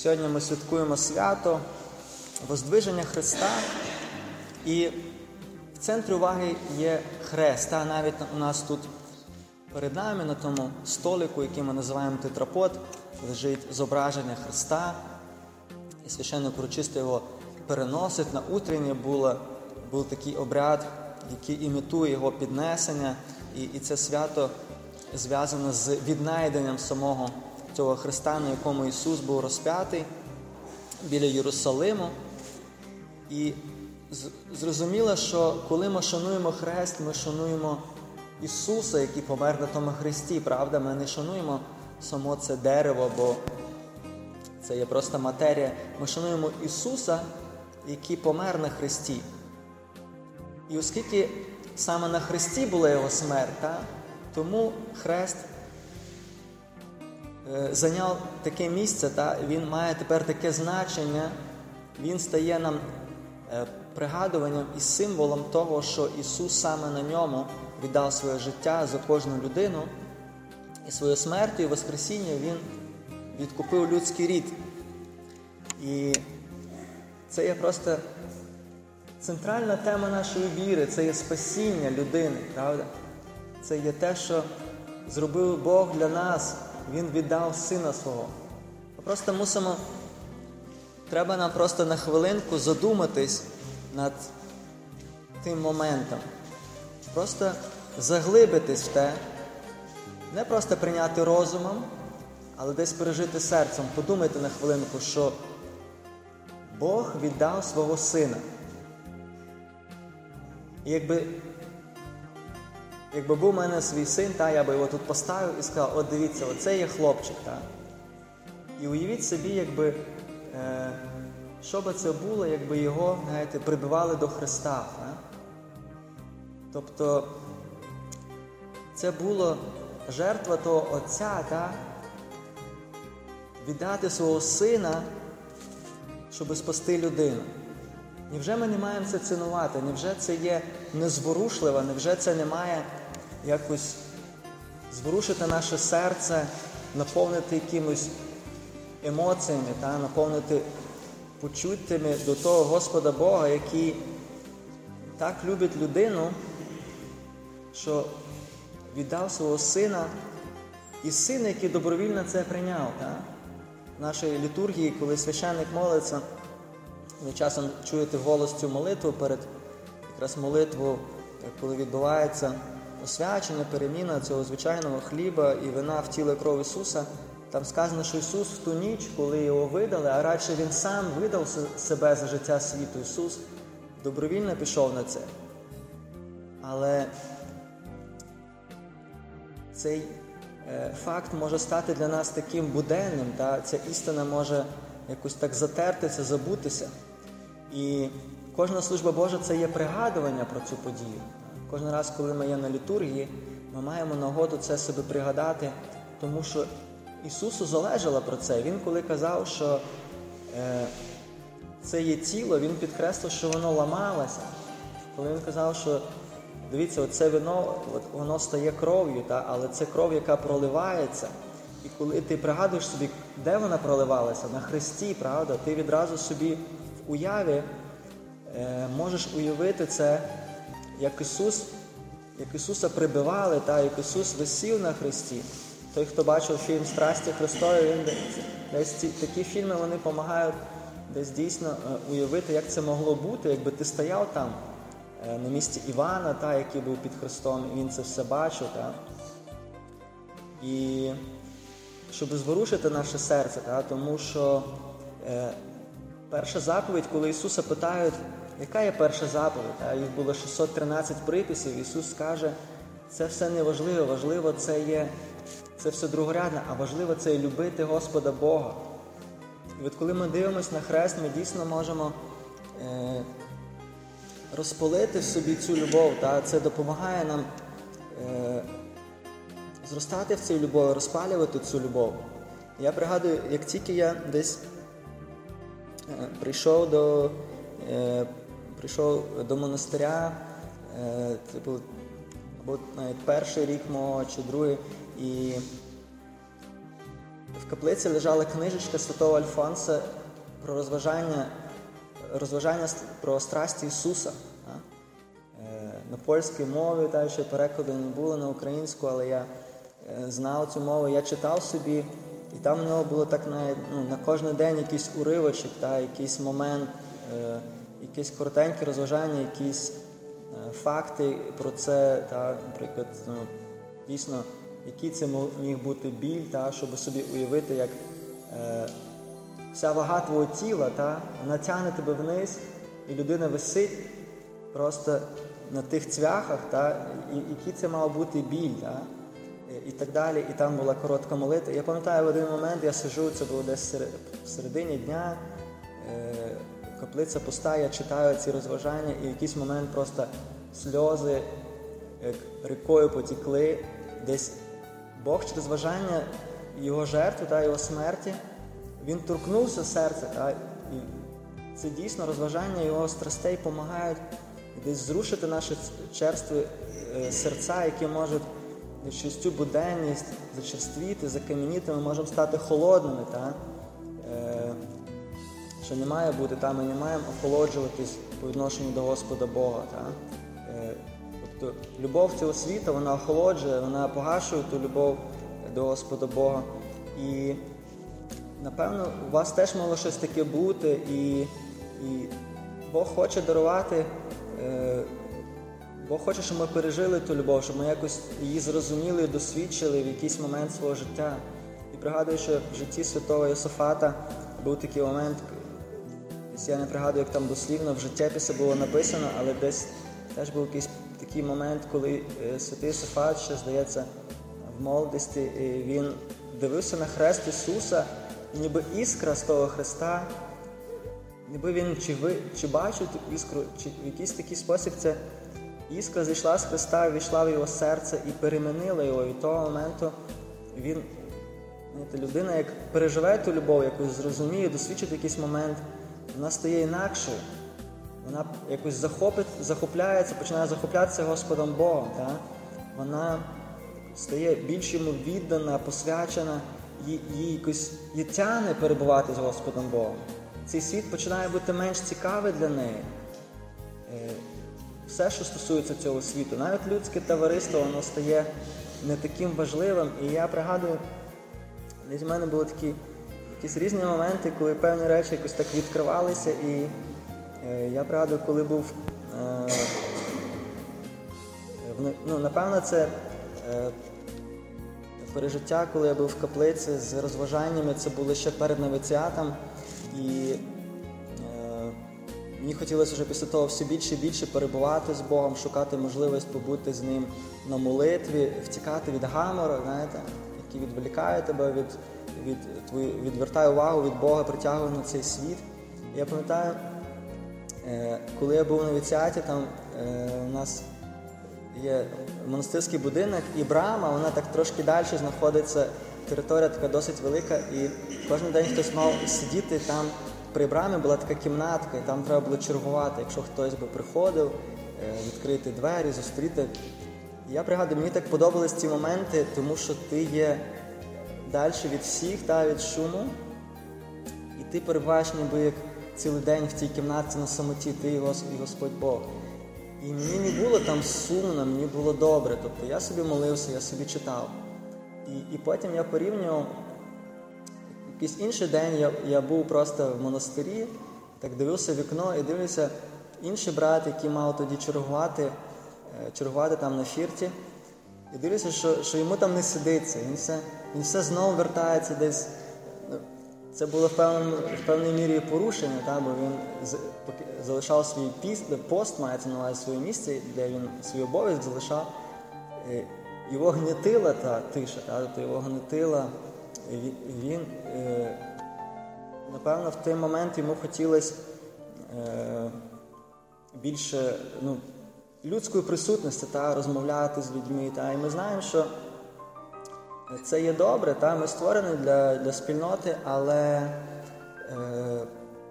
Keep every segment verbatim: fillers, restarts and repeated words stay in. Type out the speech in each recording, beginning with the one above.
сьогодні ми святкуємо свято Воздвиження Христа, і в центрі уваги є хрест. А навіть у нас тут перед нами, на тому столику, який ми називаємо тетрапод, лежить зображення Христа, і священник урочисто його переносить. На утреннє було, був такий обряд, який імітує його піднесення, і, і це свято зв'язане з віднайденням самого цього Христа, на якому Ісус був розп'ятий біля Єрусалиму. І зрозуміло, що коли ми шануємо хрест, ми шануємо Ісуса, який помер на тому хресті, правда? Ми не шануємо само це дерево, бо це є просто матерія. Ми шануємо Ісуса, який помер на хресті. І оскільки саме на хресті була Його смерть, та, тому хрест е, зайняв таке місце, та, він має тепер таке значення, він стає нам е, пригадуванням і символом того, що Ісус саме на ньому віддав своє життя за кожну людину, і своєю смертю і воскресінням Він відкупив людський рід. І це є просто центральна тема нашої віри, це є спасіння людини, правда? Це є те, що зробив Бог для нас, Він віддав Сина Свого. Ми просто мусимо, треба нам просто на хвилинку задуматись над тим моментом. Просто заглибитись в те, не просто прийняти розумом, але десь пережити серцем. Подумайте на хвилинку, що Бог віддав свого Сина. І якби, якби був у мене свій син, та, я би його тут поставив і сказав: от дивіться, оце є хлопчик. Та. І уявіть собі, якби, е, що би це було, якби його, знаєте, прибивали до Христа. Та. Тобто, це була жертва того Отця, та, віддати свого Сина, щоб спасти людину. Невже ми не маємо це цінувати? Невже це є незворушливо? Невже це не має якось зворушити наше серце, наповнити якимось емоціями, та, наповнити почуттями до того Господа Бога, який так любить людину, що віддав свого Сина, і Син, який добровільно це прийняв. Та? В нашій літургії, коли священник молиться, ви часом чуєте голос цю молитву перед якраз молитву, коли відбувається освячення, переміна цього звичайного хліба і вина в тіло і кров Ісуса. Там сказано, що Ісус в ту ніч, коли Його видали, а радше Він сам видав себе за життя світу. Ісус добровільно пішов на це. Але цей е, факт може стати для нас таким буденним, та ця істина може якось так затертися, забутися. І кожна служба Божа – це є пригадування про цю подію. Кожен раз, коли ми є на літургії, ми маємо нагоду це себе пригадати, тому що Ісусу залежало про це. Він, коли казав, що е, це є тіло, Він підкреслив, що воно ламалося. Коли Він казав, що дивіться, оце вино, от, воно стає кров'ю, та, але це кров, яка проливається. І коли ти пригадуєш собі, де вона проливалася? На хресті, правда? Ти відразу собі в уяві е, можеш уявити це, як Ісус, як Ісуса прибивали, та, як Ісус висів на хресті. Той, хто бачив фільм «Страсті Христові», він десь ці, такі фільми, вони допомагають десь дійсно е, уявити, як це могло бути, якби ти стояв там е, на місці Івана, та, який був під Христом, і він це все бачив. Та. І щоб зворушити наше серце, та, тому що е, перша заповідь, коли Ісуса питають, яка є перша заповідь, та, їх було шістсот тринадцять приписів, Ісус скаже, це все не важливо, важливо це є, це все другорядне, а важливо це є любити Господа Бога. І от коли ми дивимося на хрест, ми дійсно можемо е, розпалити в собі цю любов, та, це допомагає нам е, зростати в цій любові, розпалювати цю любов. Я пригадую, як тільки я десь е, прийшов до, е, прийшов до монастиря, е, це був або навіть перший рік мого, чи другий, і в каплиці лежала книжечка святого Альфонса про розважання, розважання про страсті Ісуса. На польській мові, та, ще перекладу не було на українську, але я знав цю мову, я читав собі, і там в нього було так на, ну, на кожен день якийсь уривочок, та, якийсь момент, е, якісь коротенькі розважання, якісь е, факти про це, та, наприклад, ну, дійсно, який це міг бути біль, та, щоб собі уявити, як е, вся вага твого тіла, та, вона тягне тебе вниз, і людина висить просто на тих цвяхах, та, і який це мав бути біль, та, і так далі. І там була коротка молитва. Я пам'ятаю, в один момент я сиджу, це було десь в середині дня, е, каплиця пуста, я читаю ці розважання, і в якийсь момент просто сльози як рікою потікли. Десь Бог через розважання його жертви та його смерті, він торкнувся серця. Та, і це дійсно розважання його страстей допомагають десь зрушити наші черстві е, серця, які можуть через цю буденність зачерствіти, закам'яніти, ми можемо стати холодними, та? Е, що не має бути, та? Ми не маємо охолоджуватись по відношенню до Господа Бога. Та? Е, тобто любов цього світу, вона охолоджує, вона погашує ту любов до Господа Бога. І напевно у вас теж могло щось таке бути, і, і Бог хоче дарувати, е, Бог хоче, щоб ми пережили ту любов, щоб ми якось її зрозуміли, досвідчили в якийсь момент свого життя. І пригадую, що в житті святого Йосафата був такий момент, я не пригадую, як там дослівно в життєписі було написано, але десь теж був якийсь такий момент, коли святий Йосафат, ще, здається, в молодості, він дивився на хрест Ісуса, ніби іскра з того хреста, ніби він чи, ви, чи бачив ту іскру, чи в якийсь такий спосіб це іскра зійшла з Христа, війшла в його серце і перемінила його. Від того моменту він, знаєте, людина, як переживе ту любов, якось зрозуміє, досвідчить якийсь момент, вона стає інакшою. Вона якось захопить, захопляється, починає захоплятися Господом Богом. Так? Вона стає більш йому віддана, посвячена, їй, їй якось їй тягне перебувати з Господом Богом. Цей світ починає бути менш цікавий для неї. Все, що стосується цього світу, навіть людське товариство, воно стає не таким важливим. І я пригадую, десь в мене були такі якісь різні моменти, коли певні речі якось так відкривалися. І е, я пригадую, коли був, е, ну, напевно, це е, пережиття, коли я був в каплиці з розважаннями, це було ще перед новиціатом. І мені хотілося вже після того все більше і більше перебувати з Богом, шукати можливість побути з Ним на молитві, втікати від гамору, знаєте, який відволікає тебе, від, від, твої, відвертає увагу від Бога, притягує на цей світ. І я пам'ятаю, коли я був на новиціаті, там у нас є монастирський будинок і брама, вона так трошки далі знаходиться, територія така досить велика, і кожен день хтось мав сидіти там. При брамі була така кімнатка, і там треба було чергувати, якщо хтось би приходив, відкрити двері, зустріти. І я пригадую, мені так подобались ці моменти, тому що ти є далі від всіх, та, від шуму, і ти перебуваєш ніби як цілий день в цій кімнатці на самоті, ти і Господь Бог. І мені не було там сумно, мені було добре, тобто я собі молився, я собі читав. І, і потім я порівнював. Якийсь інший день я, я був просто в монастирі, так дивився в вікно і дивився інший брат, який мав тоді чергувати, чергувати там на фірті. І дивлюся, що, що йому там не сидиться, він все, він все знову вертається десь. Це було в, певному, в певній мірі порушення, та, бо він залишав свій піст, пост, мається на увазі своє місце, де він свій обов'язок залишав. Його гнітила та тиша, та, тобто його гнітила. Він, е, напевно, в той момент йому хотілося е, більше ну, людської присутності, та, розмовляти з людьми. Та. І ми знаємо, що це є добре, та, ми створені для, для спільноти, але е,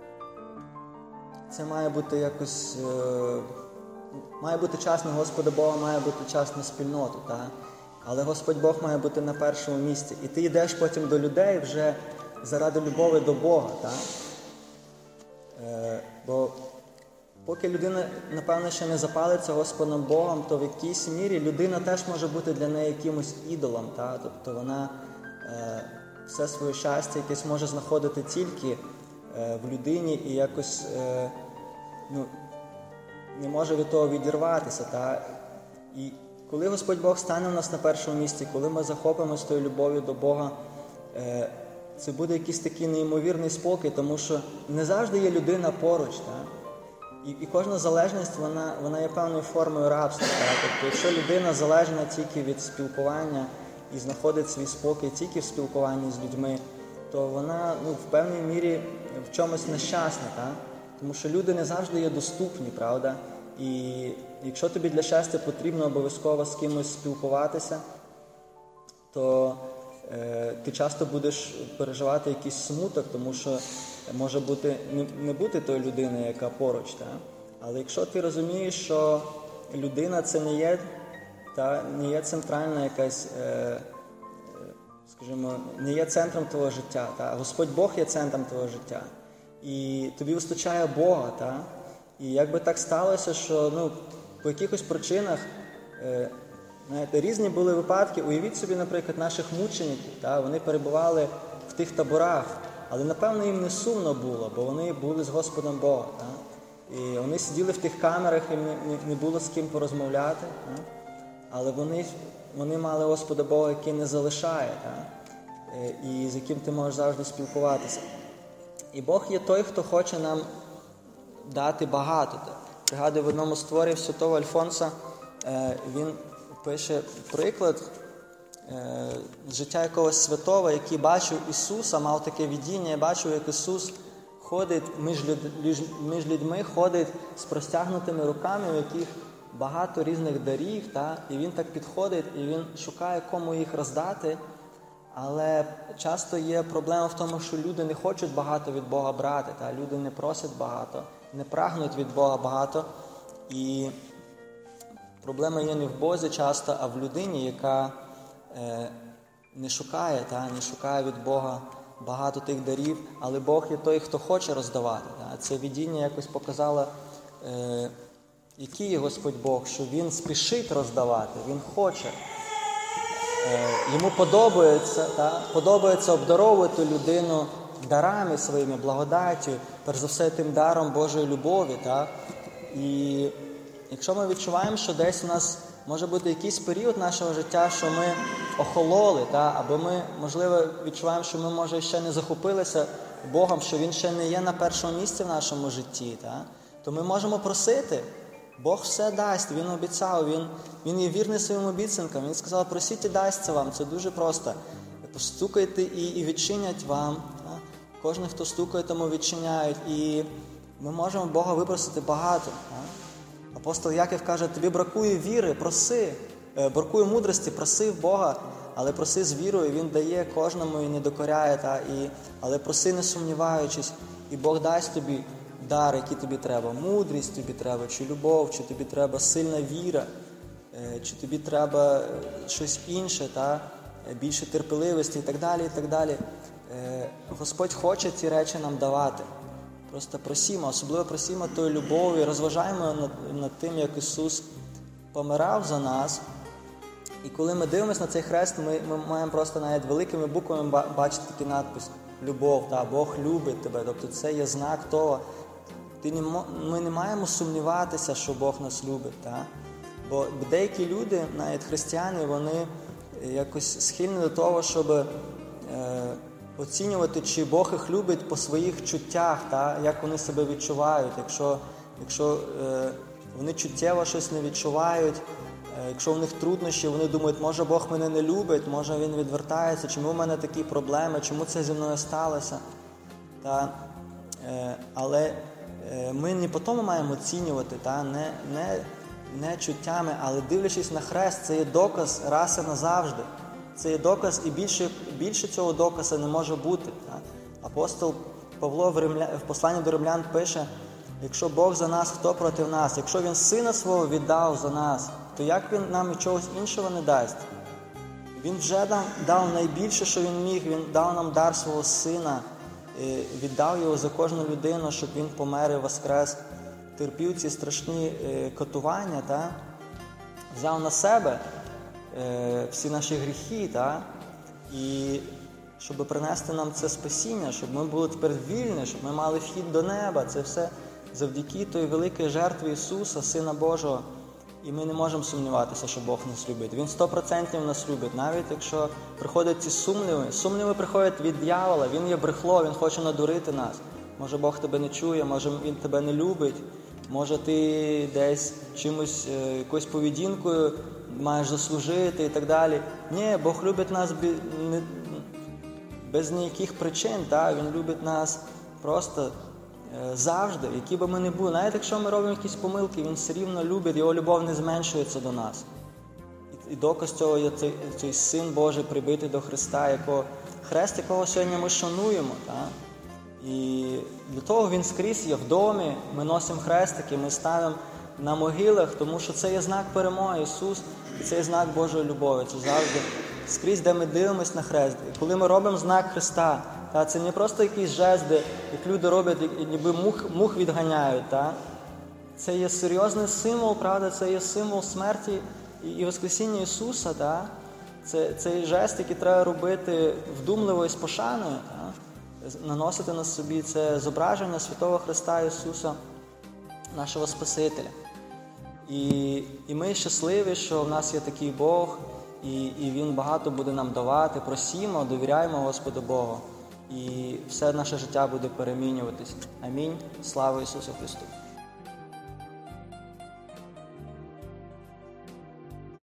це має бути якось, е, має бути час на Господа Бога, має бути час на спільноту. Та. але Господь Бог має бути на першому місці. І ти йдеш потім до людей вже заради любові до Бога. Так? Е, бо поки людина, напевно, ще не запалиться Господом Богом, то в якійсь мірі людина теж може бути для неї якимось ідолом. Так? Тобто вона е, все своє щастя якесь може знаходити тільки е, в людині і якось е, ну, не може від того відірватися. Так? І коли Господь Бог стане в нас на першому місці, коли ми захопимося тою любов'ю до Бога, е, це буде якийсь такий неймовірний спокій, тому що не завжди є людина поруч. Так? І, і кожна залежність, вона, вона є певною формою рабства. Так? Тобто, якщо людина залежна тільки від спілкування і знаходить свій спокій тільки в спілкуванні з людьми, то вона ну, в певній мірі в чомусь нещасна. Так? Тому що люди не завжди є доступні, правда? І якщо тобі для щастя потрібно обов'язково з кимось спілкуватися, то е, ти часто будеш переживати якийсь смуток, тому що може бути, не, не бути тої людини, яка поруч. Та? Але якщо ти розумієш, що людина це не є, та, не є центральна якась, е, скажімо, не є центром твого життя, та? А Господь Бог є центром твого життя. І тобі вистачає Бога, та? І якби так сталося, що ну, по якихось причинах, е, знаєте, різні були випадки. Уявіть собі, наприклад, наших мучеників. Та? Вони перебували в тих таборах, але, напевно, їм не сумно було, бо вони були з Господом Богом. Та? І вони сиділи в тих камерах, їм не, не було з ким порозмовляти. Та? Але вони, вони мали Господа Бога, який не залишає, та? Е, і з яким ти можеш завжди спілкуватися. І Бог є той, хто хоче нам дати багато. Пригадую, в одному з творів святого Альфонса е, він пише приклад е, життя якогось святого, який бачив Ісуса, мав таке видіння, бачив, як Ісус ходить між, люд, між людьми, ходить з простягнутими руками, у яких багато різних дарів, та? І він так підходить, і він шукає, кому їх роздати. Але часто є проблема в тому, що люди не хочуть багато від Бога брати, та? Люди не просять багато, не прагнуть від Бога багато. І проблема є не в Бозі часто, а в людині, яка е, не шукає, та? Не шукає від Бога багато тих дарів, але Бог є той, хто хоче роздавати. Та? Це видіння якось показало, е, який є Господь Бог, що Він спішить роздавати, Він хоче. Йому подобається, та, подобається обдаровувати людину дарами своїми, благодаттю, перш за все тим даром Божої любові. Та. І якщо ми відчуваємо, що десь у нас може бути якийсь період нашого життя, що ми охололи, та, або ми, можливо, відчуваємо, що ми, може, ще не захопилися Богом, що Він ще не є на першому місці в нашому житті, та, то ми можемо просити. Бог все дасть, Він обіцяв, Він, він є вірний своїм обіцянкам. Він сказав, просіть і дасться вам, це дуже просто. Постукайте і, і відчинять вам. Так? Кожен, хто стукає, тому відчиняють. І ми можемо Бога випросити багато. Так? Апостол Яків каже, тобі бракує віри, проси, бракує мудрості, проси в Бога, але проси з вірою, Він дає кожному і не докоряє. Так? І, але проси не сумніваючись, і Бог дасть тобі дар, який тобі треба, мудрість тобі треба, чи любов, чи тобі треба сильна віра, чи тобі треба щось інше, та? Більше терпеливості і так далі, і так далі. Господь хоче ці речі нам давати. Просто просімо, особливо просімо тої любові, розважаємо над, над тим, як Ісус помирав за нас. І коли ми дивимося на цей хрест, ми, ми маємо просто навіть великими буквами бачити такий надпис «Любов», та? Бог любить тебе. Тобто це є знак того. Ти не, ми не маємо сумніватися, що Бог нас любить. Та? Бо деякі люди, навіть християни, вони якось схильні до того, щоб е, оцінювати, чи Бог їх любить по своїх чуттях, та? Як вони себе відчувають. Якщо, якщо е, вони чуттєво щось не відчувають, е, якщо в них труднощі, вони думають, може Бог мене не любить, може Він відвертається, чому в мене такі проблеми, чому це зі мною сталося. Та? Е, але ми не по тому маємо оцінювати, та? Не, не, не чуттями, але дивлячись на хрест, це є доказ раз і назавжди. Це є доказ, і більше, більше цього доказу не може бути. Та? Апостол Павло в, Римля... в посланні до римлян пише, якщо Бог за нас, хто проти нас? Якщо Він Сина Свого віддав за нас, то як Він нам і чогось іншого не дасть? Він вже дав, дав найбільше, що Він міг. Він дав нам дар свого Сина, віддав його за кожну людину, щоб Він помер і воскрес, терпів ці страшні катування, та? Взяв на себе всі наші гріхи, та? І щоб принести нам це спасіння, щоб ми були тепер вільні, щоб ми мали вхід до неба. Це все завдяки тої великої жертві Ісуса, Сина Божого. І ми не можемо сумніватися, що Бог нас любить. Він сто відсотків нас любить, навіть якщо приходять ці сумніви. Сумніви приходять від диявола, він є брехло, він хоче надурити нас. Може Бог тебе не чує, може Він тебе не любить, може ти десь чимось, якоюсь поведінкою маєш заслужити і так далі. Ні, Бог любить нас без ніяких причин, так? Він любить нас просто завжди, які би ми не були. Навіть якщо ми робимо якісь помилки, Він все рівно любить, Його любов не зменшується до нас. І доказ цього є цей, цей Син Божий, прибитий до Христа, якого, хрест, якого сьогодні ми шануємо. Так? І для того Він скрізь є в домі, ми носимо хрестики, ми ставимо на могилах, тому що це є знак перемоги. Ісус, і це є знак Божої любові. Це завжди скрізь, де ми дивимося на хрест. І коли ми робимо знак Христа, та, це не просто якісь жести, як люди роблять, і ніби мух, мух відганяють. Та? Це є серйозний символ, правда, це є символ смерті і, і Воскресіння Ісуса. Та? Це, це жест, який треба робити вдумливо і з пошаною. Та? Наносити на собі це зображення Святого Христа Ісуса, нашого Спасителя. І, і ми щасливі, що в нас є такий Бог, і, і Він багато буде нам давати. Просімо, довіряємо Господу Богу. І все наше життя буде перемінюватись. Амінь. Слава Ісусу Христу!